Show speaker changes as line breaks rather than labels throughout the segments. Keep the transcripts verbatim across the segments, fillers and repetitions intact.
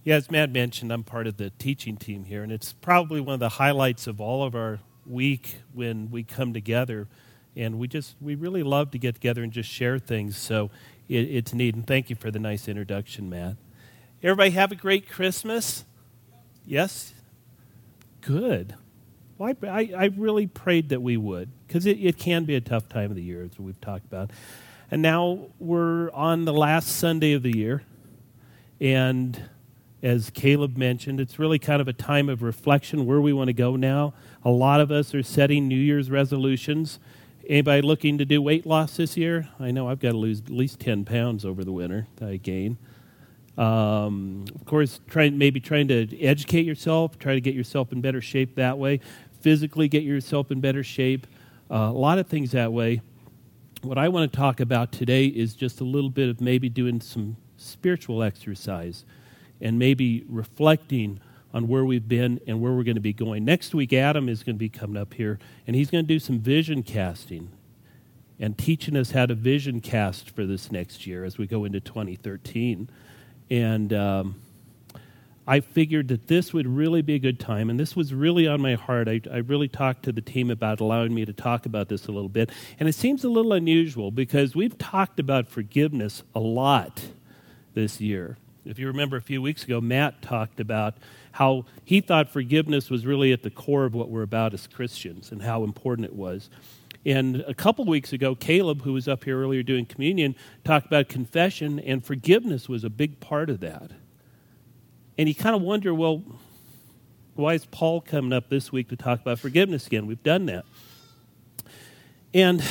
Yeah, as Matt mentioned, I'm part of the teaching team here, and it's probably one of the highlights of all of our week when we come together, and we just we really love to get together and just share things. So it, it's neat, and thank you for the nice introduction, Matt. Everybody have a great Christmas. Yes, good. Well, I, I, I really prayed that we would, because it, it can be a tough time of the year, as we've talked about. And now we're on the last Sunday of the year, and as Caleb mentioned, it's really kind of a time of reflection where we want to go now. A lot of us are setting New Year's resolutions. Anybody looking to do weight loss this year? I know I've got to lose at least ten pounds over the winter that I gain. Um, of course, trying maybe trying to educate yourself, try to get yourself in better shape that way. Physically get yourself in better shape. Uh, a lot of things that way. What I want to talk about today is just a little bit of maybe doing some spiritual exercise and maybe reflecting on where we've been and where we're going to be going. Next week, Adam is going to be coming up here, and he's going to do some vision casting and teaching us how to vision cast for this next year as we go into twenty thirteen. And um, I figured that this would really be a good time, and this was really on my heart. I, I really talked to the team about allowing me to talk about this a little bit, and it seems a little unusual because we've talked about forgiveness a lot this year. If you remember a few weeks ago, Matt talked about how he thought forgiveness was really at the core of what we're about as Christians and how important it was. And a couple weeks ago, Caleb, who was up here earlier doing communion, talked about confession, and forgiveness was a big part of that. And you kind of wonder, well, why is Paul coming up this week to talk about forgiveness again? We've done that. And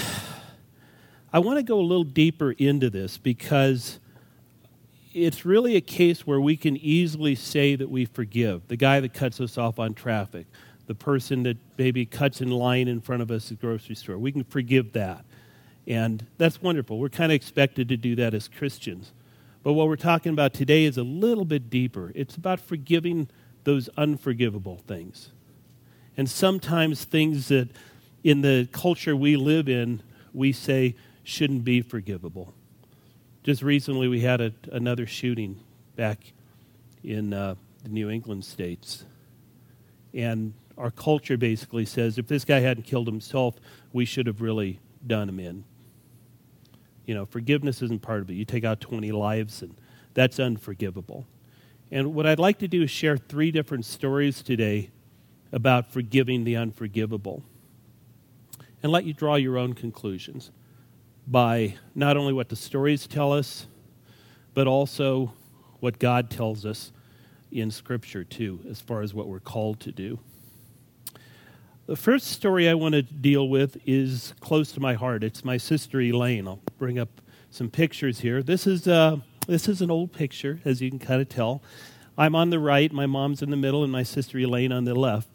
I want to go a little deeper into this because it's really a case where we can easily say that we forgive. The guy that cuts us off on traffic, the person that maybe cuts in line in front of us at the grocery store. We can forgive that. And that's wonderful. We're kind of expected to do that as Christians. But what we're talking about today is a little bit deeper. It's about forgiving those unforgivable things. And sometimes things that in the culture we live in, we say shouldn't be forgivable. Just recently, we had a, another shooting back in uh, the New England states. And our culture basically says if this guy hadn't killed himself, we should have really done him in. You know, forgiveness isn't part of it. You take out twenty lives, and that's unforgivable. And what I'd like to do is share three different stories today about forgiving the unforgivable and let you draw your own conclusions by not only what the stories tell us, but also what God tells us in Scripture, too, as far as what we're called to do. The first story I want to deal with is close to my heart. It's my sister Elaine. I'll bring up some pictures here. This is uh, this is an old picture, as you can kind of tell. I'm on the right, my mom's in the middle, and my sister Elaine on the left.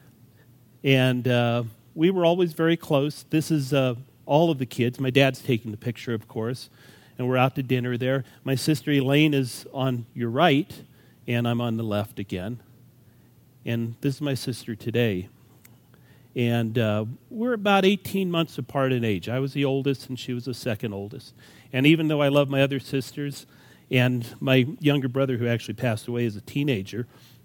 And uh, we were always very close. This is uh, all of the kids. My dad's taking the picture, of course, and we're out to dinner there. My sister Elaine is on your right, and I'm on the left again. And this is my sister today. And uh, we're about eighteen months apart in age. I was the oldest, and she was the second oldest. And even though I love my other sisters and my younger brother, who actually passed away as a teenager,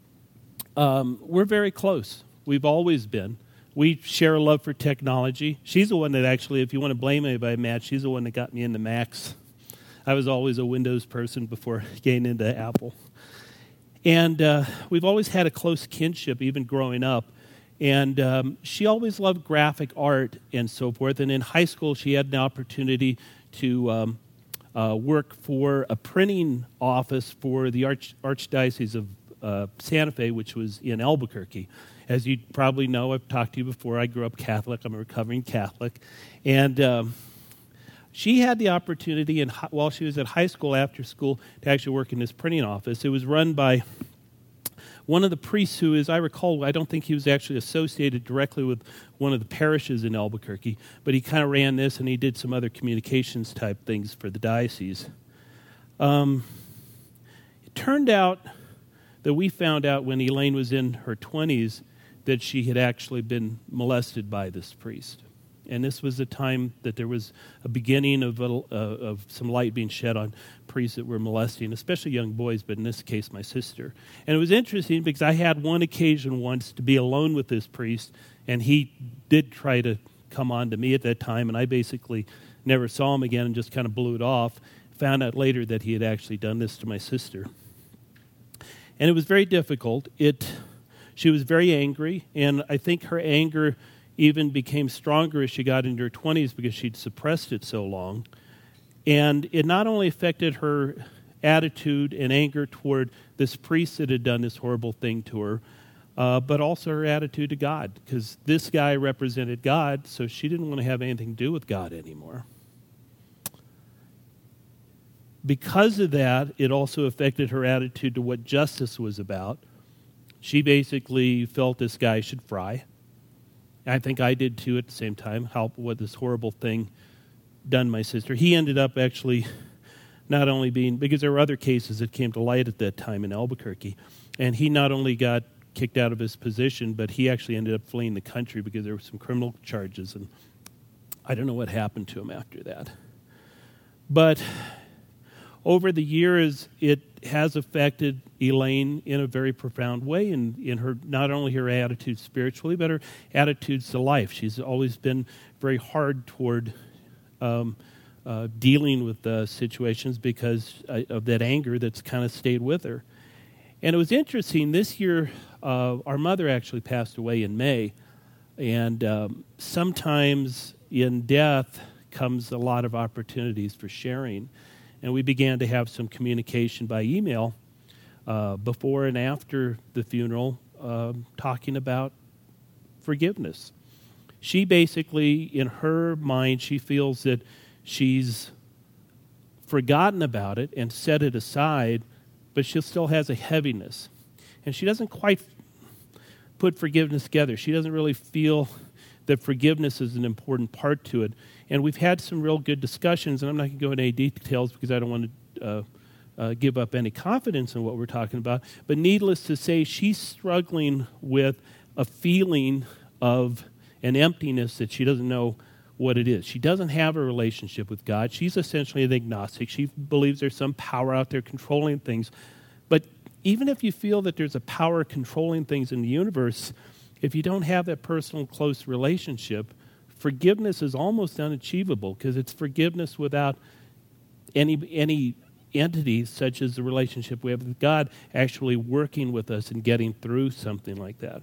um, we're very close. We've always been. We share a love for technology. She's the one that actually, if you want to blame anybody, Matt, she's the one that got me into Macs. I was always a Windows person before getting into Apple. And uh, we've always had a close kinship, even growing up. And um, she always loved graphic art and so forth. And in high school, she had an opportunity to um, uh, work for a printing office for the Arch- Archdiocese of uh, Santa Fe, which was in Albuquerque. As you probably know, I've talked to you before, I grew up Catholic. I'm a recovering Catholic. And um, she had the opportunity, in, while she was at high school, after school, to actually work in this printing office. It was run by one of the priests who, as I recall, I don't think he was actually associated directly with one of the parishes in Albuquerque, but he kind of ran this, and he did some other communications type things for the diocese. Um, it turned out that we found out when Elaine was in her twenties that she had actually been molested by this priest. And this was a time that there was a beginning of, a, uh, of some light being shed on priests that were molesting, especially young boys, but in this case, my sister. And it was interesting because I had one occasion once to be alone with this priest, and he did try to come on to me at that time, and I basically never saw him again and just kind of blew it off. Found out later that he had actually done this to my sister. And it was very difficult. It, she was very angry, and I think her anger even became stronger as she got into her twenties because she'd suppressed it so long. And it not only affected her attitude and anger toward this priest that had done this horrible thing to her, uh, but also her attitude to God, because this guy represented God, so she didn't want to have anything to do with God anymore. Because of that, it also affected her attitude to what justice was about. She basically felt this guy should fry. I think I did too at the same time, how what this horrible thing done my sister. He ended up actually not only being, because there were other cases that came to light at that time in Albuquerque, and he not only got kicked out of his position, but he actually ended up fleeing the country because there were some criminal charges, and I don't know what happened to him after that. But over the years, it has affected Elaine in a very profound way in, in her, not only her attitude spiritually, but her attitudes to life. She's always been very hard toward um, uh, dealing with uh, situations because uh, of that anger that's kind of stayed with her. And it was interesting, this year, uh, our mother actually passed away in May, and um, sometimes in death comes a lot of opportunities for sharing. And we began to have some communication by email uh, before and after the funeral, uh, talking about forgiveness. She basically, in her mind, she feels that she's forgotten about it and set it aside, but she still has a heaviness. And she doesn't quite put forgiveness together. She doesn't really feel that forgiveness is an important part to it. And we've had some real good discussions, and I'm not going to go into any details because I don't want to uh, uh, give up any confidence in what we're talking about. But needless to say, she's struggling with a feeling of an emptiness that she doesn't know what it is. She doesn't have a relationship with God. She's essentially an agnostic. She believes there's some power out there controlling things. But even if you feel that there's a power controlling things in the universe, if you don't have that personal, close relationship, forgiveness is almost unachievable because it's forgiveness without any any entity such as the relationship we have with God actually working with us and getting through something like that.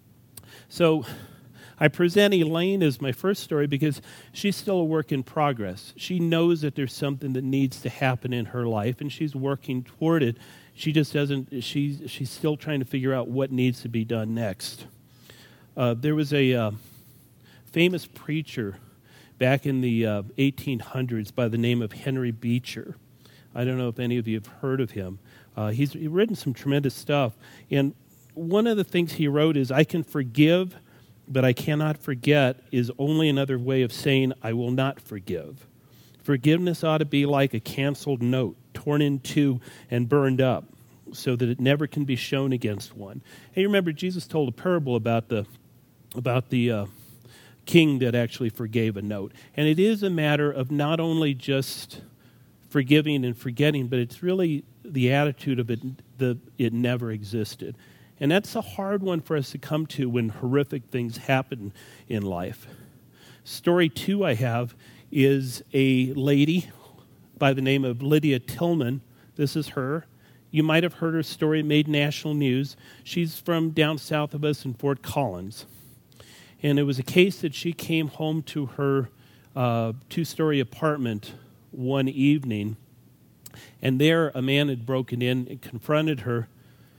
So I present Elaine as my first story because she's still a work in progress. She knows that there's something that needs to happen in her life, and she's working toward it. She just doesn't, she's, she's still trying to figure out what needs to be done next. Uh, there was a uh, famous preacher back in the uh, eighteen hundreds by the name of Henry Beecher. I don't know if any of you have heard of him. Uh, he's, he's written some tremendous stuff. And one of the things he wrote is, I can forgive, but I cannot forget is only another way of saying I will not forgive. Forgiveness ought to be like a canceled note, torn in two and burned up, so that it never can be shown against one. Hey, remember, Jesus told a parable about the about the uh, king that actually forgave a note. And it is a matter of not only just forgiving and forgetting, but it's really the attitude of it, the, it never existed. And that's a hard one for us to come to when horrific things happen in life. Story two I have is a lady by the name of Lydia Tillman. This is her. You might have heard her story, made national news. She's from down south of us in Fort Collins. And it was a case that she came home to her uh, two-story apartment one evening, and there a man had broken in and confronted her,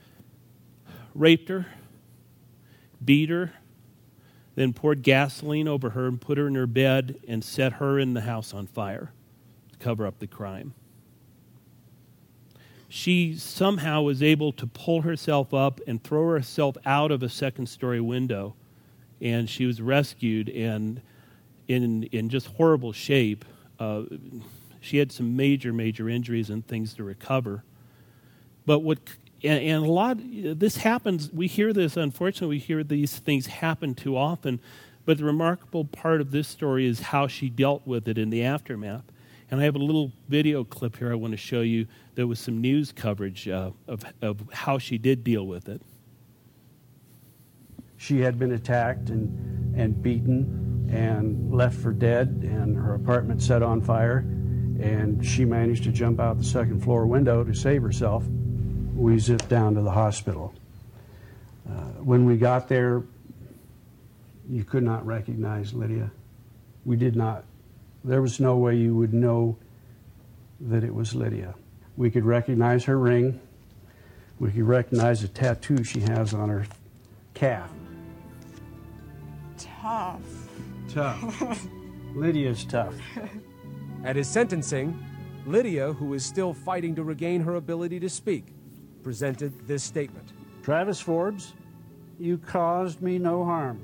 raped her, beat her, then poured gasoline over her and put her in her bed and set her in the house on fire to cover up the crime. She somehow was able to pull herself up and throw herself out of a second-story window, and she was rescued and in in just horrible shape. Uh, she had some major, major injuries and things to recover. But what and, and a lot this happens. We hear this. Unfortunately, we hear these things happen too often. But the remarkable part of this story is how she dealt with it in the aftermath. And I have a little video clip here I want to show you. There was some news coverage uh, of, of how she did deal with it.
She had been attacked and, and beaten and left for dead, and her apartment set on fire, and she managed to jump out the second floor window to save herself. We zipped down to the hospital. Uh, when we got there, you could not recognize Lydia. We did not. There was no way you would know that it was Lydia. We could recognize her ring. We could recognize a tattoo she has on her calf.
Tough.
Tough. Lydia's tough.
At his sentencing, Lydia, who is still fighting to regain her ability to speak, presented this statement.
Travis Forbes, you caused me no harm.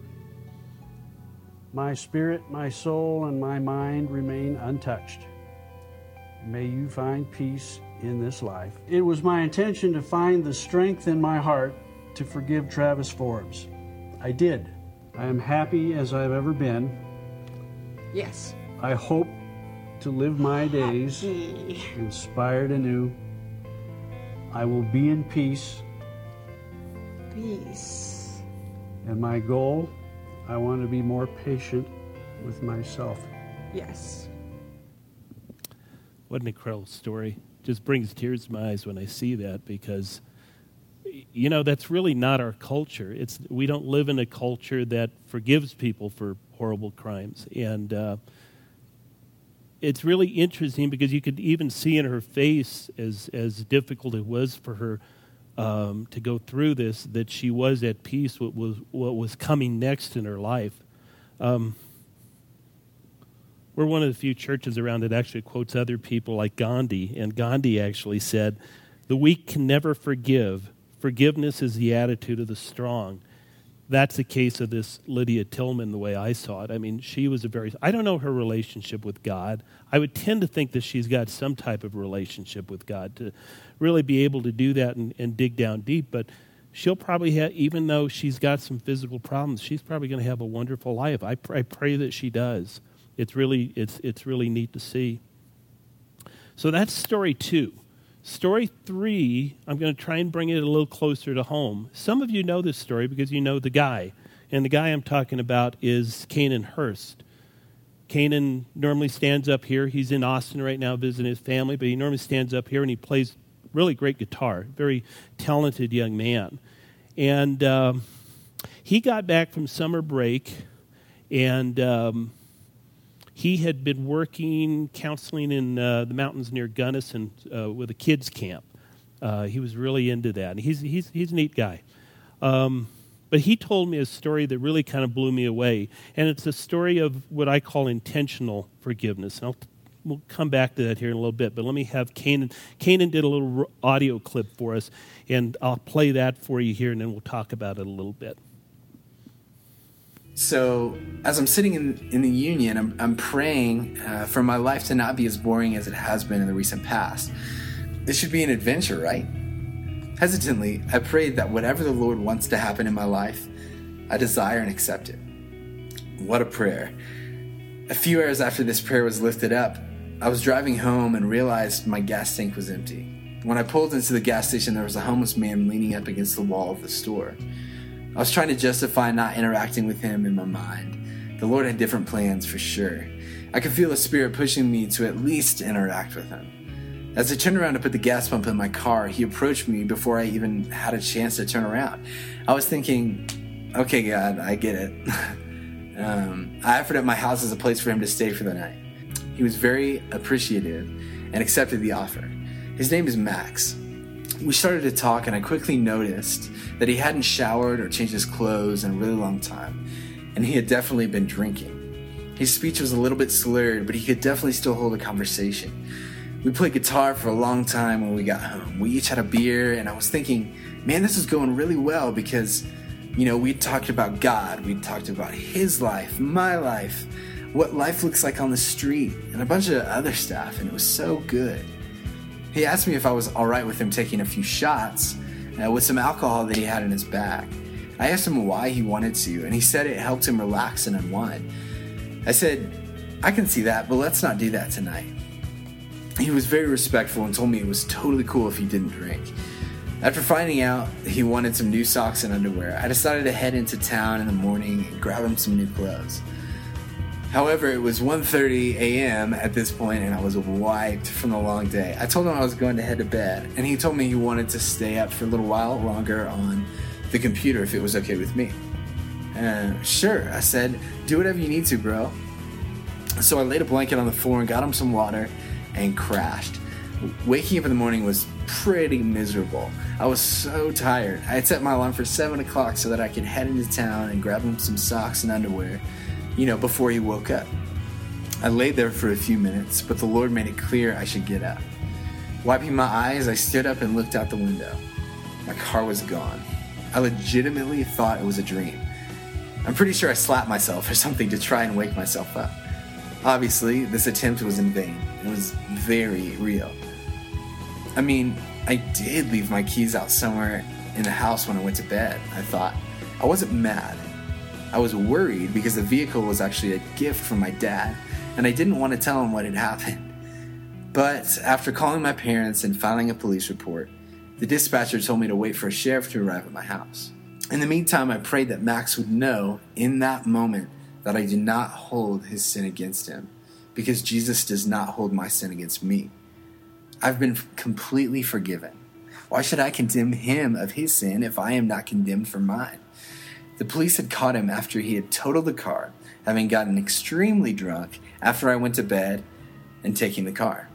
My spirit, my soul, and my mind remain untouched. May you find peace in this life. It was my intention to find the strength in my heart to forgive Travis Forbes. I did. I am happy as I've ever been.
Yes.
I hope to live my days
Happy.
inspired anew. I will be in peace.
Peace.
And my goal, I want to be more patient with myself.
Yes.
What an incredible story. Just brings tears to my eyes when I see that, because, you know, that's really not our culture. It's we don't live in a culture that forgives people for horrible crimes. And uh, it's really interesting because you could even see in her face, as, as difficult it was for her um, to go through this, that she was at peace with what was, what was coming next in her life. Um, We're one of the few churches around that actually quotes other people like Gandhi. And Gandhi actually said, "The weak can never forgive. Forgiveness is the attitude of the strong." That's the case of this Lydia Tillman, the way I saw it. I mean, she was a very, I don't know her relationship with God. I would tend to think that she's got some type of relationship with God to really be able to do that and, and dig down deep. But she'll probably have, even though she's got some physical problems, she's probably going to have a wonderful life. I, pr- I pray that she does. It's really, it's, it's really neat to see. So that's story two. Story three, I'm going to try and bring it a little closer to home. Some of you know this story because you know the guy. And the guy I'm talking about is Canaan Hurst. Canaan normally stands up here. He's in Austin right now visiting his family, but he normally stands up here and he plays really great guitar. Very talented young man. And um, he got back from summer break, and Um, he had been working, counseling in uh, the mountains near Gunnison uh, with a kids camp. Uh, he was really into that. And he's he's he's a neat guy. Um, but he told me a story that really kind of blew me away. And it's a story of what I call intentional forgiveness. And I'll, we'll come back to that here in a little bit. But let me have Canaan. Canaan did a little audio clip for us, and I'll play that for you here, and then we'll talk about it a little bit.
So as I'm sitting in, in the union, I'm, I'm praying uh, for my life to not be as boring as it has been in the recent past. This should be an adventure, right? Hesitantly, I prayed that whatever the Lord wants to happen in my life, I desire and accept it. What a prayer. A few hours after this prayer was lifted up, I was driving home and realized my gas tank was empty. When I pulled into the gas station, there was a homeless man leaning up against the wall of the store. I was trying to justify not interacting with him in my mind. The Lord had different plans for sure. I could feel the Spirit pushing me to at least interact with him. As I turned around to put the gas pump in my car, he approached me before I even had a chance to turn around. I was thinking, okay, God, I get it. um, I offered up my house as a place for him to stay for the night. He was very appreciative and accepted the offer. His name is Max. We started to talk, and I quickly noticed that he hadn't showered or changed his clothes in a really long time, and he had definitely been drinking. His speech was a little bit slurred, but he could definitely still hold a conversation. We played guitar for a long time when we got home. We each had a beer, and I was thinking, man, this is going really well because, you know, we'd talked about God, we'd talked about his life, my life, what life looks like on the street, and a bunch of other stuff, and it was so good. He asked me if I was all right with him taking a few shots uh, with some alcohol that he had in his bag. I asked him why he wanted to, and he said it helped him relax and unwind. I said, I can see that, but let's not do that tonight. He was very respectful and told me it was totally cool if he didn't drink. After finding out he wanted some new socks and underwear, I decided to head into town in the morning and grab him some new clothes. However, it was one thirty a.m. at this point, and I was wiped from the long day. I told him I was going to head to bed, and he told me he wanted to stay up for a little while longer on the computer if it was okay with me. Uh, sure, I said, do whatever you need to, bro. So I laid a blanket on the floor and got him some water and crashed. Waking up in the morning was pretty miserable. I was so tired. I had set my alarm for seven o'clock so that I could head into town and grab him some socks and underwear, you know, before he woke up. I laid there for a few minutes, but the Lord made it clear I should get up. Wiping my eyes, I stood up and looked out the window. My car was gone. I legitimately thought it was a dream. I'm pretty sure I slapped myself or something to try and wake myself up. Obviously, this attempt was in vain. It was very real. I mean, I did leave my keys out somewhere in the house when I went to bed, I thought. I wasn't mad. I was worried because the vehicle was actually a gift from my dad, and I didn't want to tell him what had happened. But after calling my parents and filing a police report, the dispatcher told me to wait for a sheriff to arrive at my house. In the meantime, I prayed that Max would know in that moment that I did not hold his sin against him, because Jesus does not hold my sin against me. I've been completely forgiven. Why should I condemn him of his sin if I am not condemned for mine? The police had caught him after he had totaled the car, having gotten extremely drunk after I went to bed and taking the car.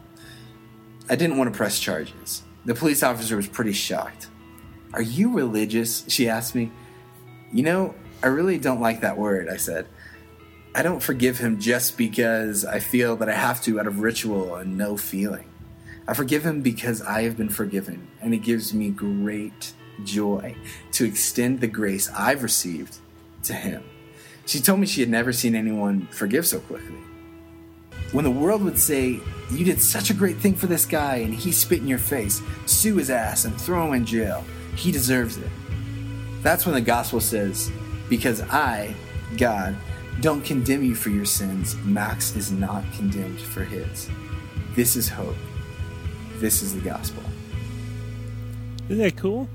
I didn't want to press charges. The police officer was pretty shocked. Are you religious? She asked me. You know, I really don't like that word, I said. I don't forgive him just because I feel that I have to out of ritual and no feeling. I forgive him because I have been forgiven, and it gives me great joy to extend the grace I've received to him. She told me she had never seen anyone forgive so quickly. When the world would say, you did such a great thing for this guy and he spit in your face, sue his ass and throw him in jail, he deserves it. That's when the gospel says, because I, God, don't condemn you for your sins, Max is not condemned for his. This is hope. This is the gospel.
Isn't that cool?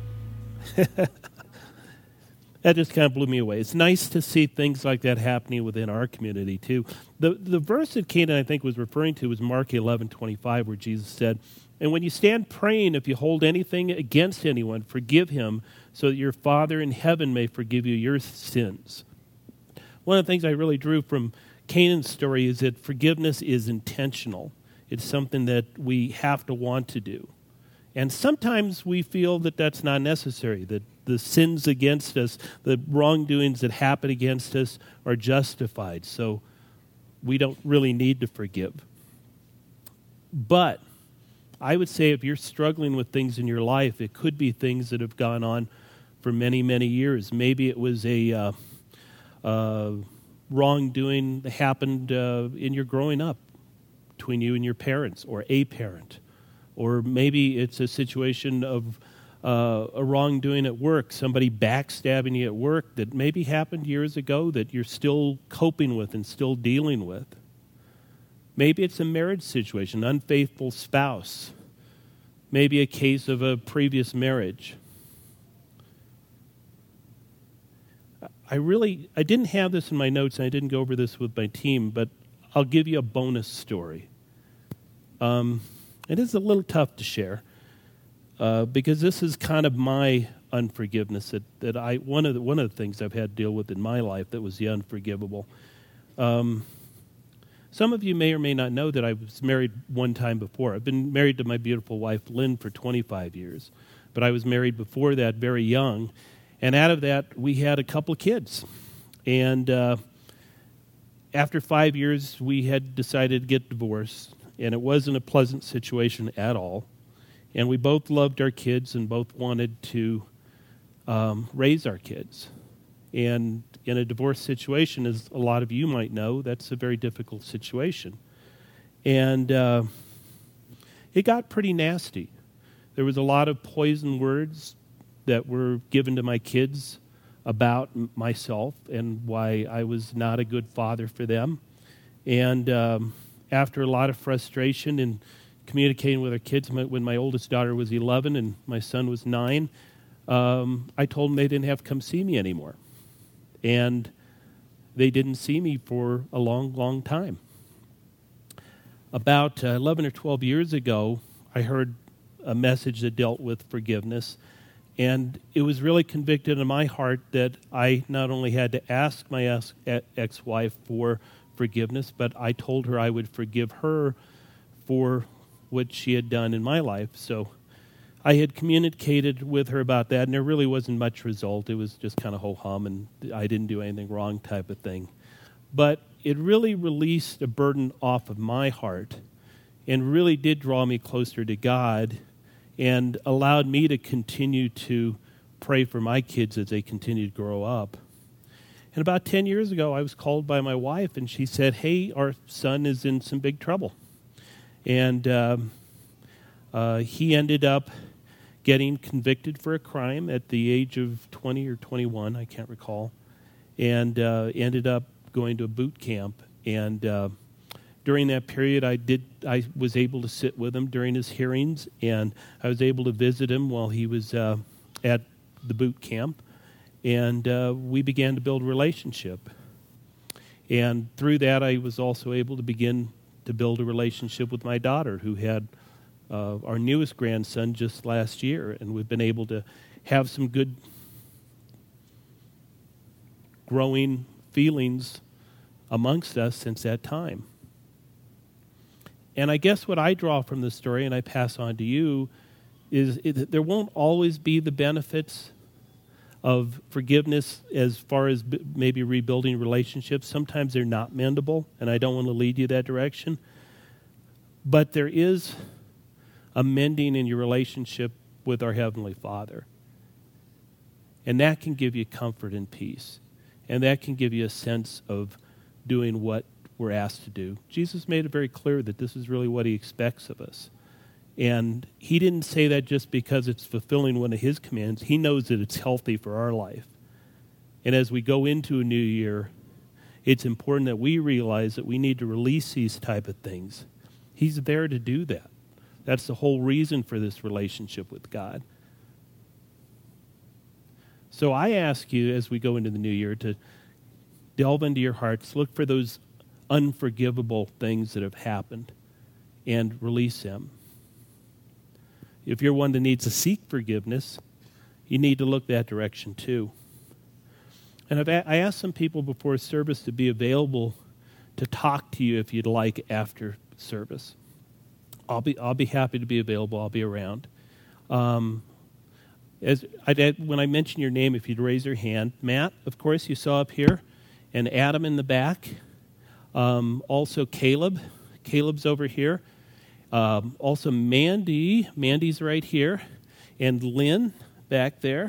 That just kind of blew me away. It's nice to see things like that happening within our community, too. The the verse that Kenan, I think, was referring to was Mark eleven twenty-five, where Jesus said, and when you stand praying, if you hold anything against anyone, forgive him, so that your Father in heaven may forgive you your sins. One of the things I really drew from Kenan's story is that forgiveness is intentional. It's something that we have to want to do. And sometimes we feel that that's not necessary, that the sins against us, the wrongdoings that happen against us are justified. So we don't really need to forgive. But I would say if you're struggling with things in your life, it could be things that have gone on for many, many years. Maybe it was a uh, uh, wrongdoing that happened uh, in your growing up between you and your parents or a parent. Or maybe it's a situation of uh, a wrongdoing at work, somebody backstabbing you at work that maybe happened years ago that you're still coping with and still dealing with. Maybe it's a marriage situation, unfaithful spouse. Maybe a case of a previous marriage. I really, I didn't have this in my notes, and I didn't go over this with my team, but I'll give you a bonus story. Um... It is a little tough to share uh, because this is kind of my unforgiveness that, that I one of the one of the things I've had to deal with in my life that was the unforgivable. Um, some of you may or may not know that I was married one time before. I've been married to my beautiful wife Lynn for twenty-five years, but I was married before that very young, and out of that we had a couple of kids, and uh, after five years we had decided to get divorced. And it wasn't a pleasant situation at all. And we both loved our kids and both wanted to um, raise our kids. And in a divorce situation, as a lot of you might know, that's a very difficult situation. And uh, it got pretty nasty. There was a lot of poison words that were given to my kids about m- myself and why I was not a good father for them. And um, after a lot of frustration in communicating with our kids, my, when my oldest daughter was eleven and my son was nine, um, I told them they didn't have to come see me anymore. And they didn't see me for a long, long time. About uh, eleven or twelve years ago, I heard a message that dealt with forgiveness, and it was really convicted in my heart that I not only had to ask my ex- ex-wife for forgiveness, but I told her I would forgive her for what she had done in my life. So I had communicated with her about that, and there really wasn't much result. It was just kind of ho-hum, and I didn't do anything wrong type of thing. But it really released a burden off of my heart and really did draw me closer to God and allowed me to continue to pray for my kids as they continue to grow up. And about ten years ago, I was called by my wife, and she said, hey, our son is in some big trouble. And um, uh, he ended up getting convicted for a crime at the age of twenty or twenty-one, I can't recall, and uh, ended up going to a boot camp. And uh, during that period, I did I was able to sit with him during his hearings, and I was able to visit him while he was uh, at the boot camp. And uh, we began to build a relationship. And through that, I was also able to begin to build a relationship with my daughter, who had uh, our newest grandson just last year. And we've been able to have some good growing feelings amongst us since that time. And I guess what I draw from the story, and I pass on to you, is it, there won't always be the benefits of forgiveness as far as b- maybe rebuilding relationships. Sometimes they're not mendable, and I don't want to lead you that direction. But there is a mending in your relationship with our Heavenly Father. And that can give you comfort and peace. And that can give you a sense of doing what we're asked to do. Jesus made it very clear that this is really what he expects of us. And he didn't say that just because it's fulfilling one of his commands. He knows that it's healthy for our life. And as we go into a new year, it's important that we realize that we need to release these type of things. He's there to do that. That's the whole reason for this relationship with God. So I ask you, as we go into the new year, to delve into your hearts, look for those unforgivable things that have happened, and release them. If you're one that needs to seek forgiveness, you need to look that direction too. And I've a- I asked some people before service to be available to talk to you if you'd like after service. I'll be I'll be happy to be available. I'll be around. Um, as I, when I mention your name, if you'd raise your hand, Matt, of course, you saw up here, and Adam in the back. Um, also Caleb. Caleb's over here. Um, also Mandy. Mandy's right here. And Lynn back there.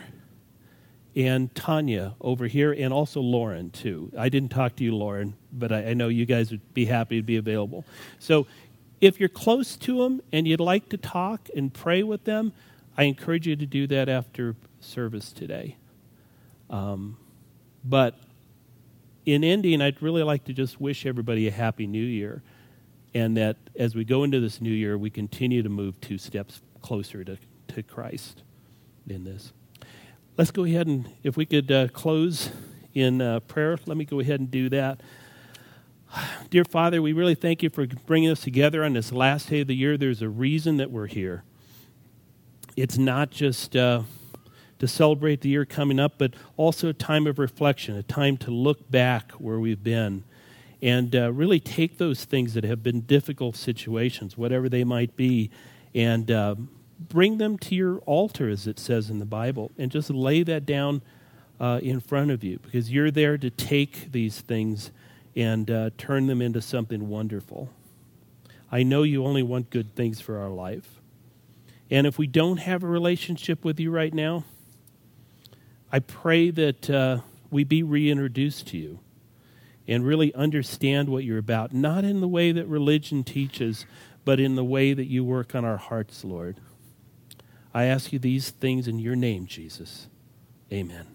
And Tanya over here. And also Lauren, too. I didn't talk to you, Lauren, but I, I know you guys would be happy to be available. So if you're close to them and you'd like to talk and pray with them, I encourage you to do that after service today. Um, but in ending, I'd really like to just wish everybody a happy new year, and that as we go into this new year, we continue to move two steps closer to, to Christ in this. Let's go ahead and, if we could uh, close in uh, prayer, let me go ahead and do that. Dear Father, we really thank you for bringing us together on this last day of the year. There's a reason that we're here. It's not just uh, to celebrate the year coming up, but also a time of reflection, a time to look back where we've been and uh, really take those things that have been difficult situations, whatever they might be, and uh, bring them to your altar, as it says in the Bible, and just lay that down uh, in front of you, because you're there to take these things and uh, turn them into something wonderful. I know you only want good things for our life. And if we don't have a relationship with you right now, I pray that uh, we be reintroduced to you and really understand what you're about, not in the way that religion teaches, but in the way that you work on our hearts, Lord. I ask you these things in your name, Jesus. Amen.